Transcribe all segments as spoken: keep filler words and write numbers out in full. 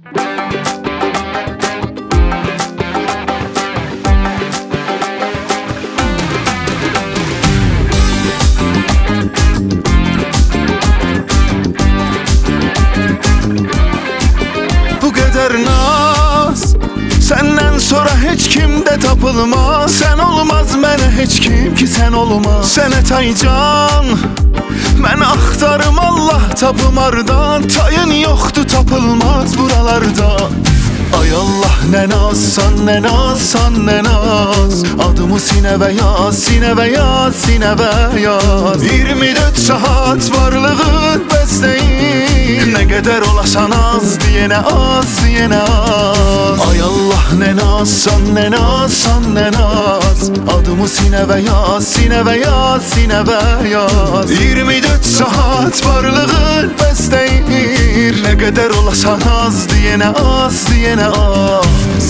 Bu qədər naz səndən sonra heç kimdə tapılmaz. Sən olmaz mənə heç kim ki sən olmaz. Sənə taycan mən axtarım Allah tapım ardan. Tayın yoxdur tapılmaz buralarda. Ay Allah nə nazsan, nə nazsan, nə naz. Adımı sinəvə yaz, sinəvə yaz, sinəvə yaz. iyirmi dörd saat varlığın bəs deyil. Nə qədər olasan az deyənə az, deyənə az. Ay Allah nə nazsan, nə nazsan, nə naz. Adımı sinəvə yaz, sinəvə yaz, sinəvə yaz. iyirmi dörd saat varlığın bəs deyil. Nə qədər olasan az deyənə az, deyənə az.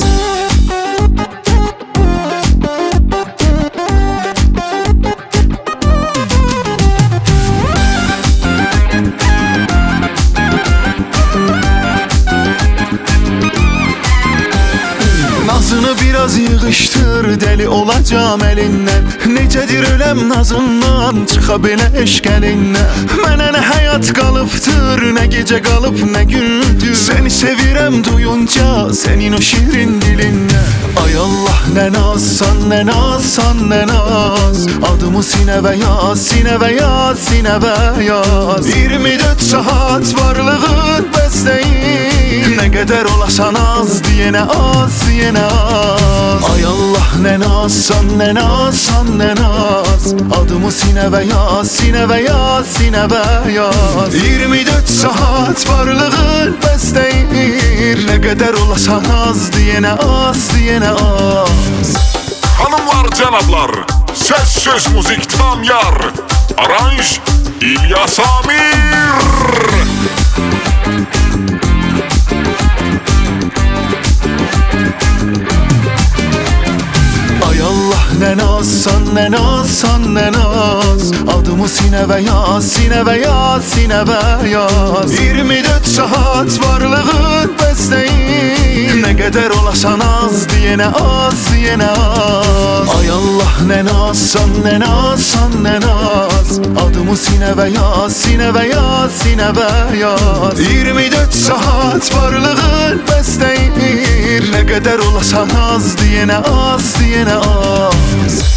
Nazını biraz yığıştır, dəli olacam əlindən. Necədir öləm nazından, çıxa belə eşq əlindən. Mənə nə həyat qalıbdır, nə gecə qalıb, nə gündür. Səni sevirəm duyunca, sənin o şirin dilindən. Ay Allah nə nazsan, nə nazsan, nə naz. Adımı sinəvə yaz, sinəvə yaz, sinəvə yaz. iyirmi dörd saat varlığın bəs deyil. Nə qədər olasan az deyənə az, deyənə az. Ay Allah nə nazsan, nə nazsan, nə naz. Adımı sinəvə yaz, sinəvə yaz, sinəvə yaz. iyirmi dörd saat varlığın bəs deyil. Nə qədər olasan az deyənə az, deyənə az. Hanımlar, cənablar, səs söz müzik tam yar. Aranj İlyas Amir. Ay Allah nə nazsan, nə nazsan, nə naz. Adımı sinəvə yaz, sinəvə yaz, sinəvə yaz. iyirmi dörd saat varlığın bəs deyil. Nə qədər olasan az deyənə az, deyənə az. Ay Allah nə nazsan, nə nazsan, nə naz. Adımı sinəvə yaz, sinəvə yaz, sinəvə yaz. iyirmi dörd saat varlığın bəs deyil. Nə qədər olasan az deyənə az, deyənə az.